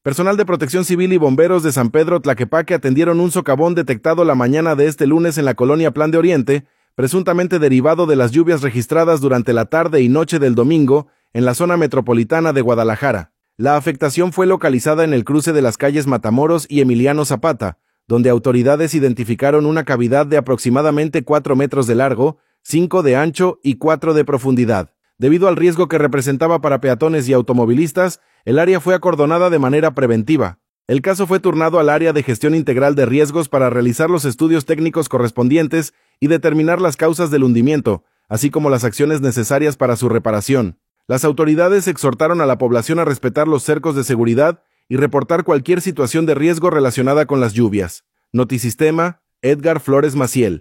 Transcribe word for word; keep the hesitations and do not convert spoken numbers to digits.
Personal de Protección Civil y bomberos de San Pedro Tlaquepaque atendieron un socavón detectado la mañana de este lunes en la colonia Plan de Oriente, presuntamente derivado de las lluvias registradas durante la tarde y noche del domingo en la zona metropolitana de Guadalajara. La afectación fue localizada en el cruce de las calles Matamoros y Emiliano Zapata, donde autoridades identificaron una cavidad de aproximadamente cuatro metros de largo, cinco de ancho y cuatro de profundidad. Debido al riesgo que representaba para peatones y automovilistas, el área fue acordonada de manera preventiva. El caso fue turnado al área de gestión integral de riesgos para realizar los estudios técnicos correspondientes y determinar las causas del hundimiento, así como las acciones necesarias para su reparación. Las autoridades exhortaron a la población a respetar los cercos de seguridad y reportar cualquier situación de riesgo relacionada con las lluvias. Notisistema, Edgar Flores Maciel.